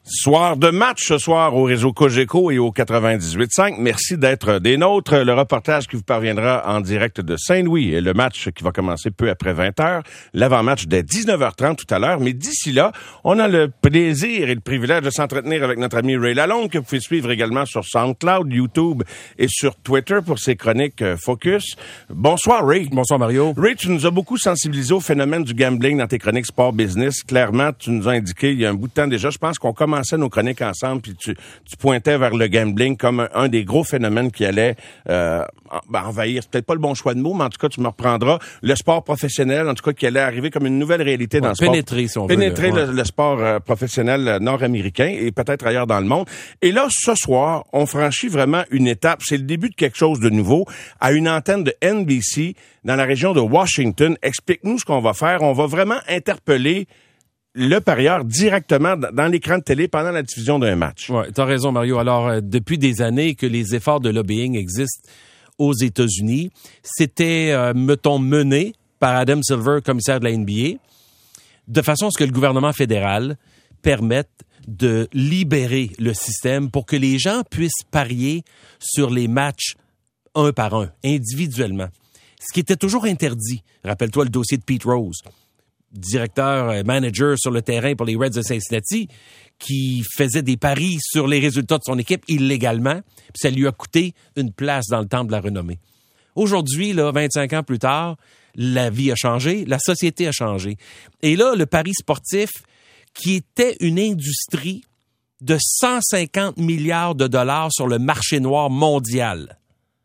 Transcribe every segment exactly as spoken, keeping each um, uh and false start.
Soir de match ce soir au réseau Cogeco et au quatre-vingt-dix-huit virgule cinq. Merci d'être des nôtres. Le reportage qui vous parviendra en direct de Saint-Louis et le match qui va commencer peu après vingt heures. L'avant-match dès dix-neuf heures trente tout à l'heure. Mais d'ici là, on a le plaisir et le privilège de s'entretenir avec notre ami Ray Lalonde que vous pouvez suivre également sur SoundCloud, YouTube et sur Twitter pour ses chroniques Focus. Bonsoir Ray. Bonsoir Mario. Ray, tu nous as beaucoup sensibilisé au phénomène du gambling dans tes chroniques sport business. Clairement, tu nous as indiqué il y a un bout de temps déjà, je pense qu'on commençait nos chroniques ensemble, puis tu, tu pointais vers le gambling comme un, un des gros phénomènes qui allait euh, ben, envahir, c'est peut-être pas le bon choix de mots, mais en tout cas, tu me reprendras, le sport professionnel, en tout cas, qui allait arriver comme une nouvelle réalité dans ouais, le sport. Pénétrer, si on Pénétrer veut. le, ouais. le sport euh, professionnel nord-américain et peut-être ailleurs dans le monde. Et là, ce soir, on franchit vraiment une étape. C'est le début de quelque chose de nouveau à une antenne de N B C dans la région de Washington. Explique-nous ce qu'on va faire. On va vraiment interpeller le parieur directement dans l'écran de télé pendant la diffusion d'un match. Ouais, t'as raison, Mario. Alors, euh, depuis des années que les efforts de lobbying existent aux États-Unis, c'était, euh, mettons, mené par Adam Silver, commissaire de la N B A, de façon à ce que le gouvernement fédéral permette de libérer le système pour que les gens puissent parier sur les matchs un par un, individuellement. Ce qui était toujours interdit. Rappelle-toi le dossier de Pete Rose, directeur, euh, manager sur le terrain pour les Reds de Cincinnati, qui faisait des paris sur les résultats de son équipe illégalement, puis ça lui a coûté une place dans le temple de la renommée. Aujourd'hui, là, vingt-cinq ans plus tard, la vie a changé, la société a changé. Et là, le pari sportif, qui était une industrie de cent cinquante milliards de dollars sur le marché noir mondial,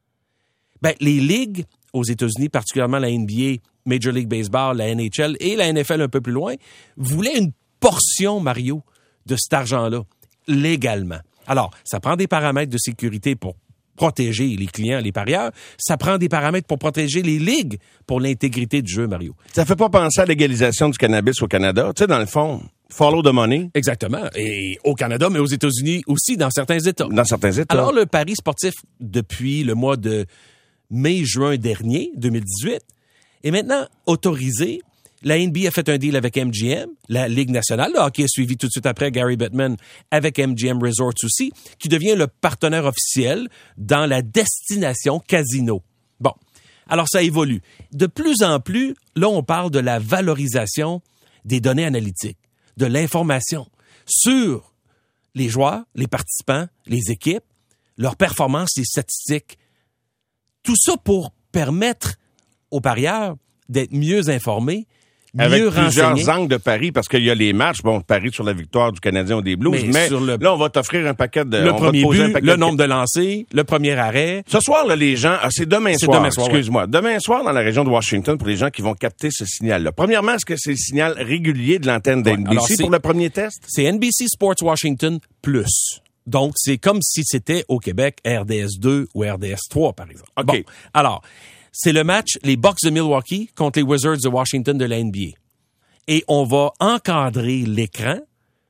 ben, les ligues aux États-Unis, particulièrement la N B A, Major League Baseball, la N H L et la N F L un peu plus loin, voulaient une portion, Mario, de cet argent-là, légalement. Alors, ça prend des paramètres de sécurité pour protéger les clients, les parieurs. Ça prend des paramètres pour protéger les ligues pour l'intégrité du jeu, Mario. Ça fait pas penser à la légalisation du cannabis au Canada. Tu sais, dans le fond, follow the money. Exactement. Et au Canada, mais aux États-Unis aussi, dans certains États. Dans certains États. Alors, le pari sportif, depuis le mois de mai-juin dernier, deux mille dix-huit, est maintenant autorisé. La N B A a fait un deal avec M G M, la Ligue nationale. Le hockey a suivi tout de suite après, Gary Bettman, avec M G M Resorts aussi, qui devient le partenaire officiel dans la destination casino. Bon, alors ça évolue. De plus en plus, là, on parle de la valorisation des données analytiques, de l'information sur les joueurs, les participants, les équipes, leurs performances, les statistiques. Tout ça pour permettre aux parieurs d'être mieux informés, avec mieux plusieurs renseignés. angles de paris, parce qu'il y a les matchs, bon, paris sur la victoire du Canadien ou des Blues, mais, mais sur le, là, on va t'offrir un paquet de... Le on premier va te poser but, un paquet le de... nombre de lancers, le premier arrêt. Ce soir, là, les gens... Ah, c'est demain c'est soir, demain soir excuse-moi. Ouais. Demain soir, dans la région de Washington, pour les gens qui vont capter ce signal-là. Premièrement, est-ce que c'est le signal régulier de l'antenne de ouais, N B C pour le premier test? C'est N B C Sports Washington plus. Donc, c'est comme si c'était au Québec R D S deux ou R D S trois, par exemple. OK. Bon, alors... C'est le match, les Bucks de Milwaukee contre les Wizards de Washington de la N B A. Et on va encadrer l'écran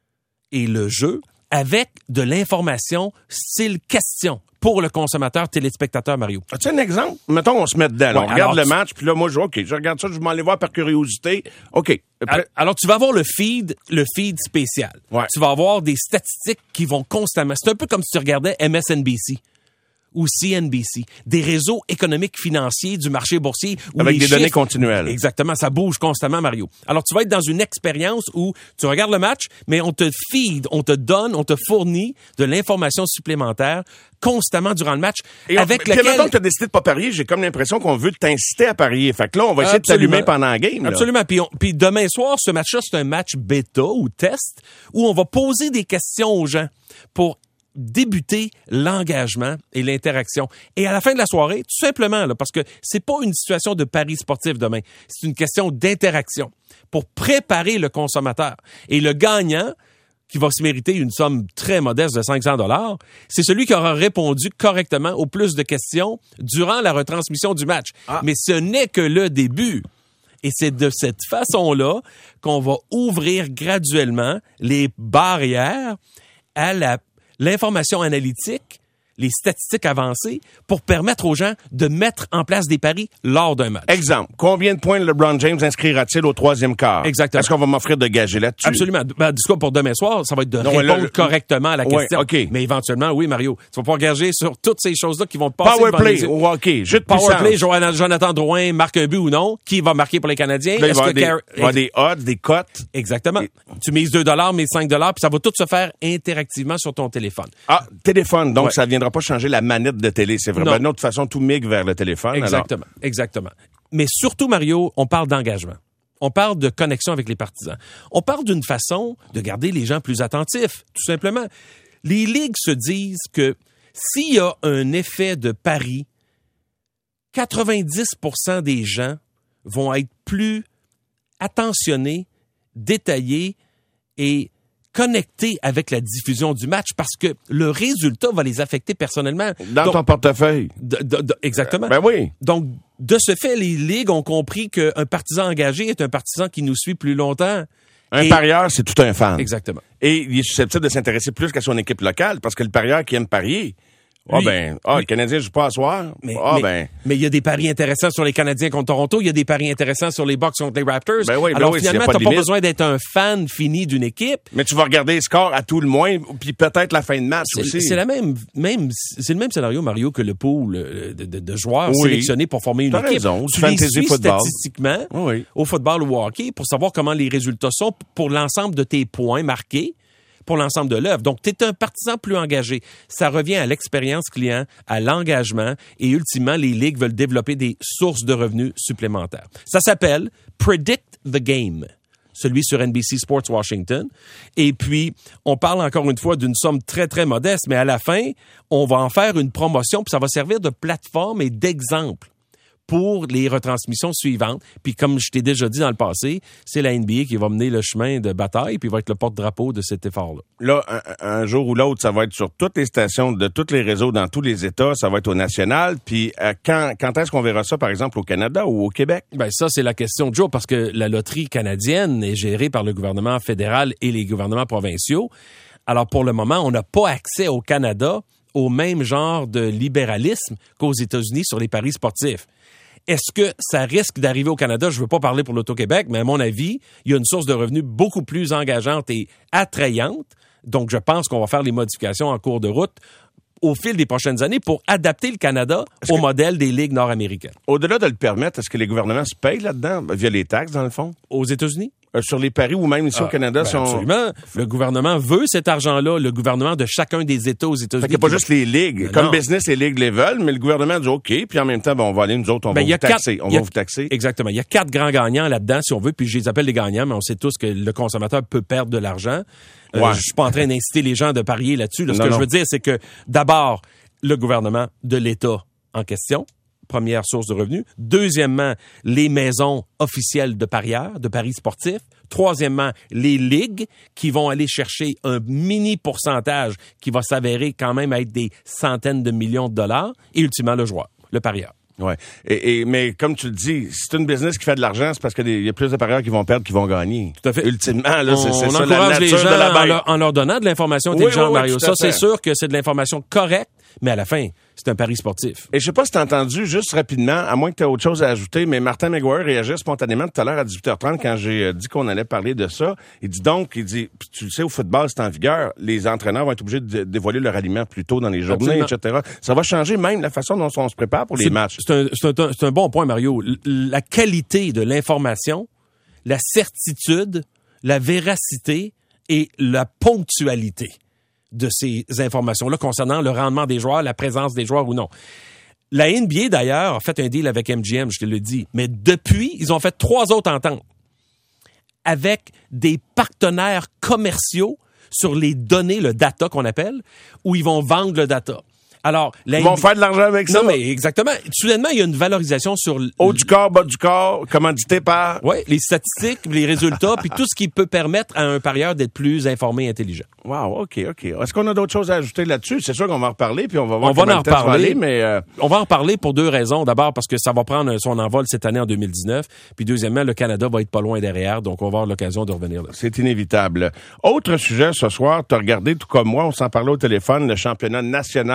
et le jeu avec de l'information style question pour le consommateur téléspectateur, Mario. As-tu un exemple? Mettons, on se met dedans. Là, ouais, on regarde le tu... match, puis là, moi, je OK, je regarde ça, je m'en aller voir par curiosité. OK. Après... Alors, tu vas avoir le feed, le feed spécial. Ouais. Tu vas avoir des statistiques qui vont constamment... C'est un peu comme si tu regardais M S N B C. Ou C N B C, des réseaux économiques financiers du marché boursier. Où avec les des chiffres, données continuelles. Exactement, ça bouge constamment, Mario. Alors, tu vas être dans une expérience où tu regardes le match, mais on te feed, on te donne, on te fournit de l'information supplémentaire constamment durant le match. Et avec on, lequel... Puis, maintenant que tu as décidé de pas parier, j'ai comme l'impression qu'on veut t'inciter à parier. Fait que là, on va essayer Absolument. de t'allumer pendant la game. Là. Absolument. Puis, on, puis demain soir, ce match-là, c'est un match bêta ou test où on va poser des questions aux gens pour débuter l'engagement et l'interaction. Et à la fin de la soirée, tout simplement, là, parce que c'est pas une situation de pari sportif demain, c'est une question d'interaction pour préparer le consommateur. Et le gagnant, qui va se mériter une somme très modeste de cinq cents dollars, c'est celui qui aura répondu correctement aux plus de questions durant la retransmission du match. Ah. Mais ce n'est que le début. Et c'est de cette façon-là qu'on va ouvrir graduellement les barrières à la l'information analytique, les statistiques avancées pour permettre aux gens de mettre en place des paris lors d'un match. Exemple, combien de points LeBron James inscrira-t-il au troisième quart? Exactement. Est-ce qu'on va m'offrir de gager là-dessus? Absolument. Ben, du coup, pour demain soir, ça va être de non, répondre là, correctement à la ouais, question. Okay. Mais éventuellement, oui, Mario, tu vas pouvoir gager sur toutes ces choses-là qui vont te passer. Power play au hockey, jeu de Power puissance. play, Jonathan Drouin marque un but ou non? Qui va marquer pour les Canadiens? Là, il va que des, Car... il va des odds, des cotes. Exactement. Et... Tu mises deux dollars, mais cinq dollars, puis ça va tout se faire interactivement sur ton téléphone. Ah, téléphone. Donc, ouais. ça ne viendra pas changer la manette de télé. C'est vraiment d'une autre façon, tout migre vers le téléphone. Exactement. Alors. Exactement. Mais surtout, Mario, on parle d'engagement. On parle de connexion avec les partisans. On parle d'une façon de garder les gens plus attentifs, tout simplement. Les ligues se disent que s'il y a un effet de pari, quatre-vingt-dix pour cent des gens vont être plus attentionnés, détaillés et connectés avec la diffusion du match parce que le résultat va les affecter personnellement. Dans Donc, ton portefeuille. De, de, de, exactement. Euh, ben oui. Donc, de ce fait, les ligues ont compris qu'un partisan engagé est un partisan qui nous suit plus longtemps. Un et... parieur, c'est tout un fan. Exactement. Et il est susceptible de s'intéresser plus qu'à son équipe locale parce que le parieur qui aime parier, ah, ben, ah, le Canadien joue pas à soir. Mais, ah, mais, ben. Mais il y a des paris intéressants sur les Canadiens contre Toronto. Il y a des paris intéressants sur les Bucks contre les Raptors. Ben oui, ben Alors, oui, finalement, pas t'as pas besoin d'être un fan fini d'une équipe. Mais tu vas regarder les scores à tout le moins, puis peut-être la fin de match c'est, aussi. C'est la même, même, c'est le même scénario, Mario, que le pool de, de, de joueurs oui. sélectionnés pour former une T'as équipe. Raison, tu fantasy les suis football. statistiquement oui. au football ou au hockey pour savoir comment les résultats sont pour l'ensemble de tes points marqués pour l'ensemble de l'œuvre. Donc, tu es un partisan plus engagé. Ça revient à l'expérience client, à l'engagement et ultimement, les ligues veulent développer des sources de revenus supplémentaires. Ça s'appelle Predict the Game, celui sur N B C Sports Washington. Et puis, on parle encore une fois d'une somme très, très modeste, mais à la fin, on va en faire une promotion puis ça va servir de plateforme et d'exemple pour les retransmissions suivantes. Puis comme je t'ai déjà dit dans le passé, c'est la N B A qui va mener le chemin de bataille puis va être le porte-drapeau de cet effort-là. Là, un, un jour ou l'autre, ça va être sur toutes les stations de tous les réseaux dans tous les États, ça va être au national. Puis euh, quand, quand est-ce qu'on verra ça, par exemple, au Canada ou au Québec? Ben ça, c'est la question de jour parce que la loterie canadienne est gérée par le gouvernement fédéral et les gouvernements provinciaux. Alors pour le moment, on n'a pas accès au Canada au même genre de libéralisme qu'aux États-Unis sur les paris sportifs. Est-ce que ça risque d'arriver au Canada? Je ne veux pas parler pour l'Auto-Québec, mais à mon avis, il y a une source de revenus beaucoup plus engageante et attrayante. Donc, je pense qu'on va faire les modifications en cours de route au fil des prochaines années pour adapter le Canada est-ce au que, modèle des ligues nord-américaines. Au-delà de le permettre, est-ce que les gouvernements se payent là-dedans, via les taxes, dans le fond? Aux États-Unis? Euh, sur les paris ou même ici ah, au Canada? Ben sont... Absolument. Le gouvernement veut cet argent-là, le gouvernement de chacun des États aux États-Unis. Fait qu'il n'y a pas juste les ligues. Ben Comme non. Business, les ligues les veulent, mais le gouvernement dit OK, puis en même temps, ben, on va aller, nous autres, on ben, va vous taxer. Quatre, on va a, vous taxer. Exactement. Il y a quatre grands gagnants là-dedans, si on veut, puis je les appelle les gagnants, mais on sait tous que le consommateur peut perdre de l'argent. Euh, ouais. Je suis pas en train d'inciter les gens de parier là-dessus. Là. Ce non, que non. je veux dire, c'est que d'abord, le gouvernement de l'État en question, première source de revenus. Deuxièmement, les maisons officielles de parieurs, de paris sportifs. Troisièmement, les ligues qui vont aller chercher un mini pourcentage qui va s'avérer quand même être des centaines de millions de dollars. Et ultimement, le joueur, le parieur. Ouais. Et, et mais comme tu le dis, si c'est une business qui fait de l'argent, c'est parce qu'il y a plus de parieurs qui vont perdre qu'ils vont gagner. Tout à fait. Ultimement, là, on, c'est, c'est on ça la nature les gens de la bête. En leur, en leur donnant de l'information intelligente, oui, oui, Mario. Oui, ça, c'est sûr que c'est de l'information correcte, mais à la fin, c'est un pari sportif. Et je sais pas si t'as entendu, juste rapidement, à moins que tu aies autre chose à ajouter, mais Martin McGuire réagit spontanément tout à l'heure à dix-huit heures trente quand j'ai dit qu'on allait parler de ça. Il dit donc, il dit, tu le sais, au football, c'est en vigueur, les entraîneurs vont être obligés de dévoiler leur aliment plus tôt dans les journées, Absolument. et cetera. Ça va changer même la façon dont on se prépare pour les c'est, matchs. C'est un, c'est, un, c'est un bon point, Mario. La qualité de l'information, la certitude, la véracité et la ponctualité de ces informations-là concernant le rendement des joueurs, la présence des joueurs ou non. La N B A, d'ailleurs, a fait un deal avec M G M, je te le dis, mais depuis, ils ont fait trois autres ententes avec des partenaires commerciaux sur les données, le data qu'on appelle, où ils vont vendre le data. Alors, Ils vont faire de l'argent avec ça. Non, mais exactement. Soudainement, il y a une valorisation sur... Haut du corps, bas du corps, commandité par... Oui, les statistiques, les résultats, puis tout ce qui peut permettre à un parieur d'être plus informé et intelligent. Wow, OK, OK. Est-ce qu'on a d'autres choses à ajouter là-dessus? C'est sûr qu'on va en reparler, puis on va voir on va en reparler, aller, mais... Euh... On va en reparler pour deux raisons. D'abord, parce que ça va prendre son envol cette année en deux mille dix-neuf. Puis deuxièmement, le Canada va être pas loin derrière, donc on va avoir l'occasion de revenir là. C'est inévitable. Autre sujet ce soir, tu as regardé, tout comme moi, on s'en parlait au téléphone, le championnat national de football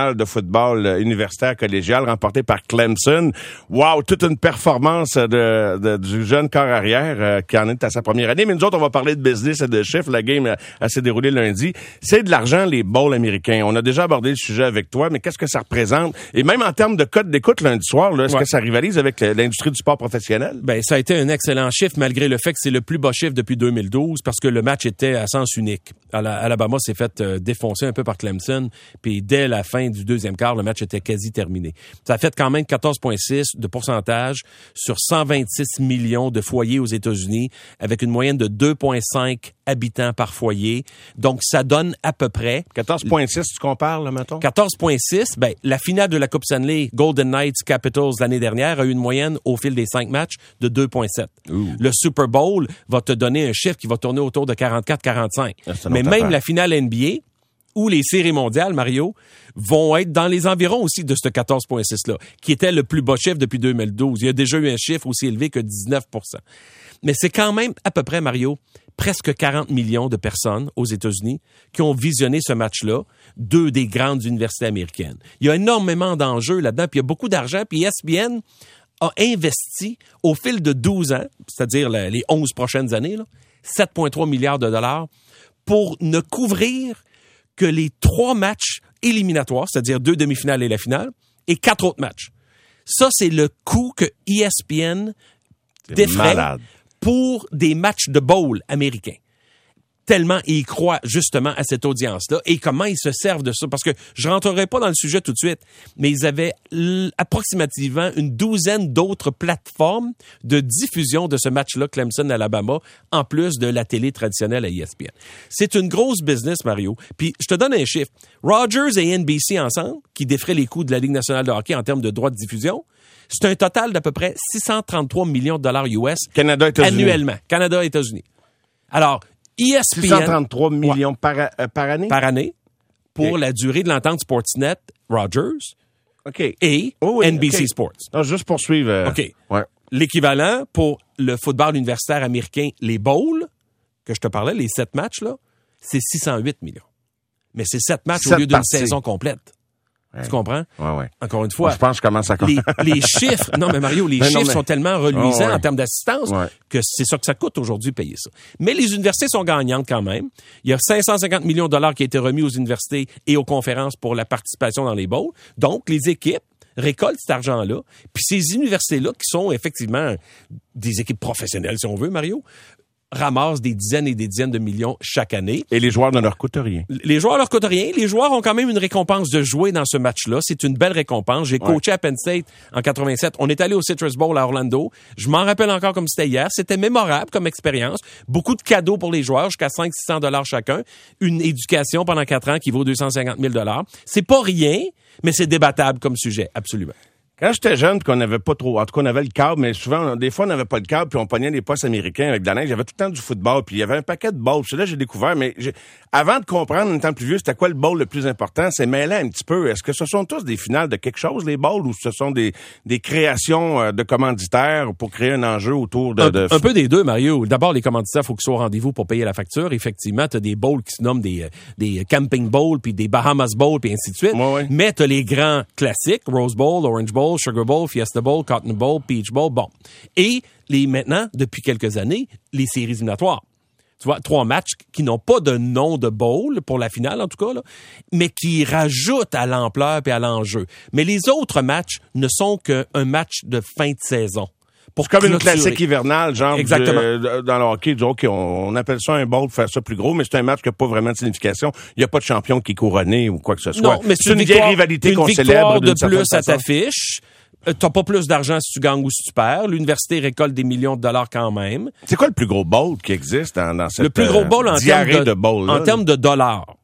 football universitaire collégial remporté par Clemson. Wow, toute une performance de, de du jeune corps arrière euh, qui en est à sa première année. Mais nous autres, on va parler de business et de chiffres. La game a, a s'est déroulée lundi. C'est de l'argent, les bowls américains. On a déjà abordé le sujet avec toi, mais qu'est-ce que ça représente? Et même en termes de code d'écoute lundi soir, là, est-ce ouais. que ça rivalise avec l'industrie du sport professionnel? Ben, ça a été un excellent chiffre, malgré le fait que c'est le plus bas chiffre depuis deux mille douze, parce que le match était à sens unique. Alabama s'est fait euh, défoncer un peu par Clemson, puis dès la fin du deuxième quart, le match était quasi terminé. Ça a fait quand même quatorze virgule six de pourcentage sur cent vingt-six millions de foyers aux États-Unis, avec une moyenne de deux virgule cinq habitants par foyer. Donc, ça donne à peu près... quatorze virgule six, tu compares, là, mettons? quatorze virgule six, ben, la finale de la Coupe Stanley, Golden Knights Capitals l'année dernière, a eu une moyenne au fil des cinq matchs de deux virgule sept. Ouh. Le Super Bowl va te donner un chiffre qui va tourner autour de quarante-quatre quarante-cinq. Ah, mais même affaire. La finale N B A ou les séries mondiales, Mario, vont être dans les environs aussi de ce quatorze virgule six-là, qui était le plus bas chiffre depuis deux mille douze. Il y a déjà eu un chiffre aussi élevé que dix-neuf pour cent. Mais c'est quand même à peu près, Mario, presque quarante millions de personnes aux États-Unis qui ont visionné ce match-là, deux des grandes universités américaines. Il y a énormément d'enjeux là-dedans, puis il y a beaucoup d'argent, puis E S P N a investi au fil de douze ans, c'est-à-dire les onze prochaines années, là, sept virgule trois milliards de dollars pour ne couvrir que les trois matchs éliminatoires, c'est-à-dire deux demi-finales et la finale, et quatre autres matchs. Ça, c'est le coût que E S P N défraie pour des matchs de bowl américains. Tellement ils croient justement à cette audience-là et comment ils se servent de ça. Parce que je rentrerai pas dans le sujet tout de suite, mais ils avaient l- approximativement une douzaine d'autres plateformes de diffusion de ce match-là, Clemson-Alabama, en plus de la télé traditionnelle à E S P N. C'est une grosse business, Mario. Puis je te donne un chiffre. Rogers et N B C ensemble, qui défraient les coûts de la Ligue nationale de hockey en termes de droits de diffusion, c'est un total d'à peu près six cent trente-trois millions de dollars U S Canada, États-Unis. Annuellement. Canada, États-Unis. Alors, E S P N... six cent trente-trois millions ouais, par, euh, par année? Par année, pour okay. la durée de l'entente Sportsnet, Rogers okay. et oh oui, N B C okay. Sports. Non, juste pour suivre. Euh, OK. Ouais. L'équivalent pour le football universitaire américain, les bowls, que je te parlais, les sept matchs, là, c'est six cent huit millions. Mais c'est sept matchs sept au lieu d'une parties. Saison complète. Ouais. Tu comprends? Ouais, ouais. Encore une fois. Moi, je pense que je commence à les, les chiffres, non, mais Mario, les mais chiffres non, mais... sont tellement reluisants oh, ouais. en termes d'assistance ouais. que c'est ça que ça coûte aujourd'hui payer ça. Mais les universités sont gagnantes quand même. Il y a cinq cent cinquante millions de dollars qui ont été remis aux universités et aux conférences pour la participation dans les bowls. Donc, les équipes récoltent cet argent-là. Puis ces universités-là, qui sont effectivement des équipes professionnelles, si on veut, Mario, ramassent des dizaines et des dizaines de millions chaque année. Et les joueurs ne leur coûtent rien. Les joueurs ne leur coûtent rien. Les joueurs ont quand même une récompense de jouer dans ce match-là. C'est une belle récompense. J'ai coaché ouais. à Penn State en quatre-vingt-sept. On est allé au Citrus Bowl à Orlando. Je m'en rappelle encore comme c'était hier. C'était mémorable comme expérience. Beaucoup de cadeaux pour les joueurs, jusqu'à cinq cents à six cents dollars chacun. Une éducation pendant quatre ans qui vaut deux cent cinquante mille dollars. C'est pas rien, mais c'est débattable comme sujet, absolument. Quand j'étais jeune, qu'on n'avait pas trop, en tout cas, on avait le câble, mais souvent, des fois, on n'avait pas le câble, puis on pognait les postes américains avec de la neige. Il y avait tout le temps du football, puis il y avait un paquet de bowls. C'est là que j'ai découvert, mais j'ai... avant de comprendre, en étant plus vieux, c'était quoi le bowl le plus important, c'est mêler un petit peu. Est-ce que ce sont tous des finales de quelque chose, les bowls, ou ce sont des, des créations de commanditaires pour créer un enjeu autour de... Un, de... un peu des deux, Mario. D'abord, les commanditaires, il faut qu'ils soient au rendez-vous pour payer la facture. Effectivement, tu as des bowls qui se nomment des, des Camping Bowls, puis des Bahamas Bowls, puis ainsi de suite. Ouais, ouais. Mais tu as les grands classiques, Rose Bowl, Orange Bowl, Sugar Bowl, Fiesta Bowl, Cotton Bowl, Peach Bowl, bon. Et les maintenant, depuis quelques années, les séries éliminatoires. Tu vois, trois matchs qui n'ont pas de nom de bowl, pour la finale en tout cas, là, mais qui rajoutent à l'ampleur et à l'enjeu. Mais les autres matchs ne sont qu'un match de fin de saison. Pour comme clôturer. Une classique hivernale, genre exactement. De, dans le hockey, du hockey, on, on appelle ça un bowl pour faire ça plus gros, mais c'est un match qui n'a pas vraiment de signification. Il n'y a pas de champion qui est couronné ou quoi que ce soit. Non, mais c'est, c'est une, une vieille rivalité qu'on célèbre. Une victoire de plus à ta fiche. T'as pas plus d'argent si tu gagnes ou si tu perds. L'université récolte des millions de dollars quand même. C'est quoi le plus gros bowl qui existe dans, dans cette le plus gros bowl en diarrhée termes de, de bowl là, en termes de dollars?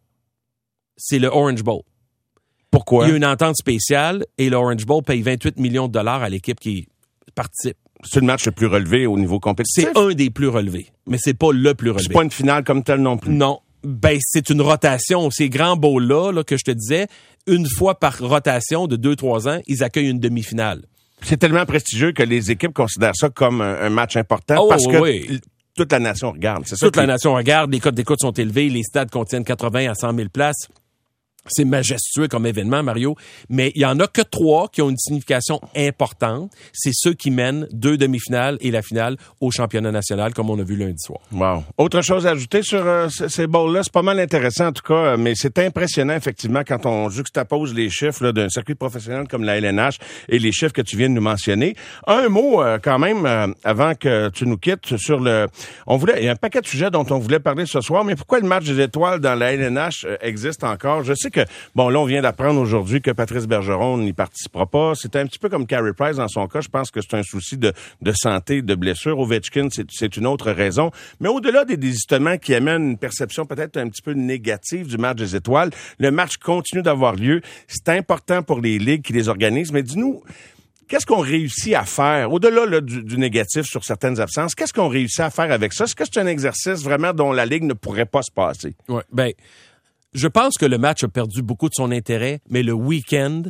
C'est le Orange Bowl. Pourquoi? Il y a une entente spéciale et le Orange Bowl paye vingt-huit millions de dollars à l'équipe qui participe. C'est le match le plus relevé au niveau compétitif? C'est un des plus relevés, mais c'est pas le plus relevé. C'est pas une finale comme telle non plus? Non. Ben, c'est une rotation. Ces grands bowls-là, là, que je te disais, une fois par rotation de deux, trois ans, ils accueillent une demi-finale. C'est tellement prestigieux que les équipes considèrent ça comme un, un match important oh, parce que oui. toute la nation regarde. C'est ça toute qui... la nation regarde, les cotes d'écoute sont élevées, les stades contiennent quatre-vingts à cent mille places. C'est majestueux comme événement, Mario, mais il y en a que trois qui ont une signification importante. C'est ceux qui mènent deux demi-finales et la finale au championnat national, comme on a vu lundi soir. Wow. Autre chose à ajouter sur euh, ces bowls-là, c'est pas mal intéressant en tout cas, mais c'est impressionnant effectivement quand on juxtapose les chiffres là, d'un circuit professionnel comme la L N H et les chiffres que tu viens de nous mentionner. Un mot euh, quand même euh, avant que tu nous quittes sur le... On voulait, il y a un paquet de sujets dont on voulait parler ce soir, mais pourquoi le match des étoiles dans la L N H euh, existe encore? Je sais que, bon, là, on vient d'apprendre aujourd'hui que Patrice Bergeron n'y participera pas. C'était un petit peu comme Carey Price dans son cas. Je pense que c'est un souci de, de santé, de blessure. Ovechkin, c'est, c'est une autre raison. Mais au-delà des désistements qui amènent une perception peut-être un petit peu négative du match des étoiles, le match continue d'avoir lieu. C'est important pour les ligues qui les organisent. Mais dis-nous, qu'est-ce qu'on réussit à faire, au-delà là, du, du négatif sur certaines absences, qu'est-ce qu'on réussit à faire avec ça? Est-ce que c'est un exercice vraiment dont la Ligue ne pourrait pas se passer? Oui, bien, je pense que le match a perdu beaucoup de son intérêt, mais le week-end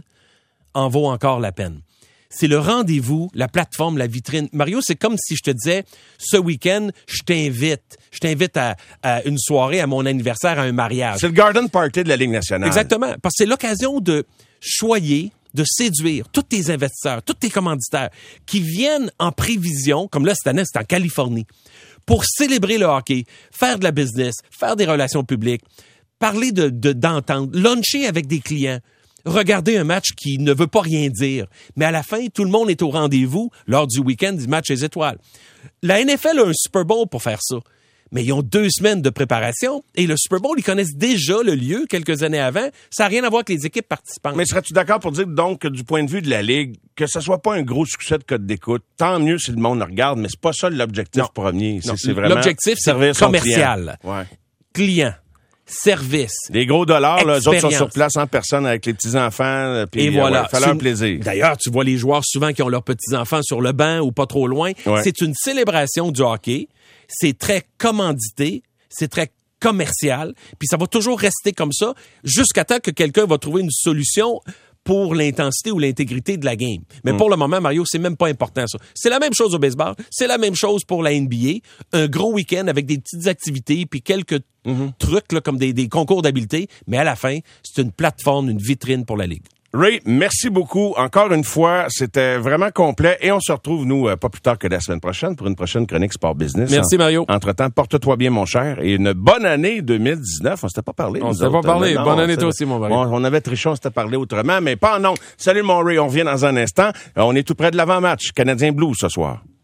en vaut encore la peine. C'est le rendez-vous, la plateforme, la vitrine. Mario, c'est comme si je te disais, ce week-end, je t'invite. Je t'invite à, à une soirée, à mon anniversaire, à un mariage. C'est le Garden Party de la Ligue nationale. Exactement, parce que c'est l'occasion de choyer, de séduire tous tes investisseurs, tous tes commanditaires qui viennent en prévision, comme là, cette année, c'est en Californie, pour célébrer le hockey, faire de la business, faire des relations publiques, parler de, de, d'entente, luncher avec des clients, regarder un match qui ne veut pas rien dire. Mais à la fin, tout le monde est au rendez-vous lors du week-end du match des étoiles. La N F L a un Super Bowl pour faire ça. Mais ils ont deux semaines de préparation et le Super Bowl, ils connaissent déjà le lieu quelques années avant. Ça n'a rien à voir avec les équipes participantes. Mais serais-tu d'accord pour dire donc que du point de vue de la Ligue, que ce soit pas un gros succès de code d'écoute, tant mieux si le monde le regarde, mais c'est pas ça l'objectif non. premier. Non. C'est, c'est vraiment l'objectif, c'est commercial. Client. Ouais. Client. Service. Les gros dollars, là, eux autres sont sur place en personne avec les petits-enfants. Puis, et voilà. Euh, ouais, fallait un plaisir. D'ailleurs, tu vois les joueurs souvent qui ont leurs petits-enfants sur le banc ou pas trop loin. Ouais. C'est une célébration du hockey. C'est très commandité. C'est très commercial. Puis ça va toujours rester comme ça jusqu'à temps que quelqu'un va trouver une solution pour l'intensité ou l'intégrité de la game. Mais mm. pour le moment, Mario, c'est même pas important, ça. C'est la même chose au baseball. C'est la même chose pour la N B A. Un gros week-end avec des petites activités puis quelques mm-hmm. trucs là, comme des, des concours d'habileté. Mais à la fin, c'est une plateforme, une vitrine pour la Ligue. Ray, merci beaucoup. Encore une fois, c'était vraiment complet. Et on se retrouve, nous, pas plus tard que la semaine prochaine pour une prochaine chronique Sport Business. Merci, Mario. Entre-temps, porte-toi bien, mon cher. Et une bonne année deux mille dix-neuf. On s'était pas parlé. On s'était pas parlé. Non, bonne année toi aussi, mon Mario. On, on avait triché, on s'était parlé autrement, mais pas en nom. Salut, mon Ray. On revient dans un instant. On est tout près de l'avant-match. Canadien Blues ce soir.